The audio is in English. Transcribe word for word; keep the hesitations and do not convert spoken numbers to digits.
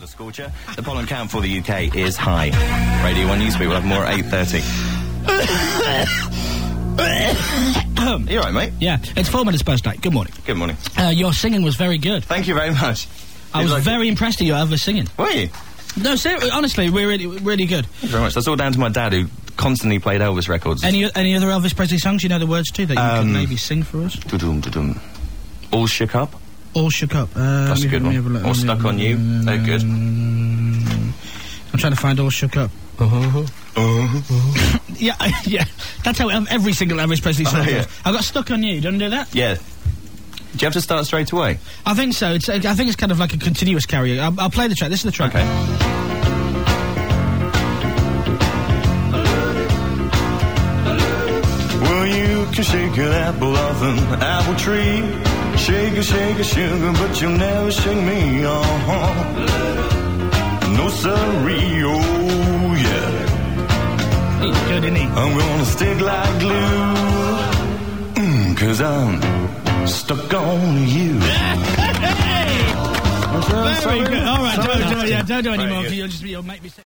a scorcher. The pollen count for the U K is high. Radio one Newsbeat will have more at eight thirty. You all right, mate? Yeah, it's four minutes past eight. Good morning. Good morning. Uh, your singing was very good. Thank you very much. I was like very it. impressed at your Elvis singing. Were you? No, seriously, honestly, we're really, really good. Thank you very much. That's all down to my dad, who constantly played Elvis records. Any any other Elvis Presley songs you know the words to that you Um, can maybe sing for us? Da-dum, da-dum. All Shook Up. All Shook Up. Uh, That's a good one. look, Or Stuck on You. They're good. I'm trying to find All Shook Up. Uh-huh. Uh-huh. Yeah, yeah. That's how every single Elvis Presley song Oh, goes. yeah. I got Stuck on You. Do you want to do that? Yeah. Do you have to start straight away? I think so. It's, I think it's kind of like a continuous karaoke. I'll, I'll play the track. This is the track. Okay. Well, you can shake an apple off an apple tree. Shake it, shake it, sugar, but you'll never shake me, uh-huh. No siree, oh yeah. He's good, isn't he? I'm gonna stick like glue, mm, cause I'm stuck on you. Very good. All right, don't, don't, yeah, don't do any Very more, good. because you'll just you'll make me sick.